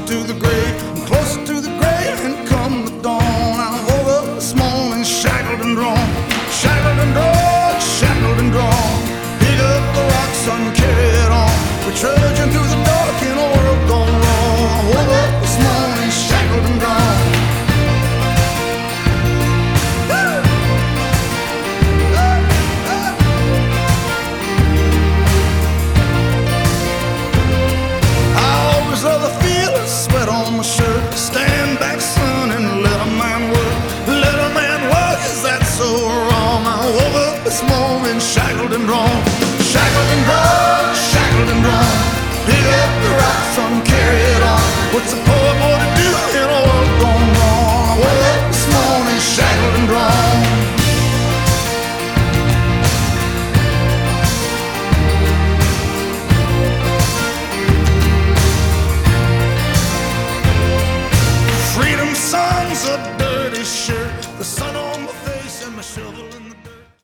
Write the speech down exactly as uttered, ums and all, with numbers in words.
to the grave, closer to the grave, and come the dawn. I woke up this morning shackled and drawn, shackled and drawn, shackled and drawn. Pick up the rocks and carry it on. We're trudging through the dark in a world gone wrong. I woke up this morning shackled and drawn. Sweat on my shirt, stand back, son, and let a man work. Let a man work, is that so wrong? I woke up this morning shackled and drawn, shackled and drawn, shackled and drawn. Pick up the rocks, son, carry it on. What's a poor boy to do in a world gone wrong? I woke up this morning shackled and drawn. Son's a dirty shirt, the sun on my face and my shovel.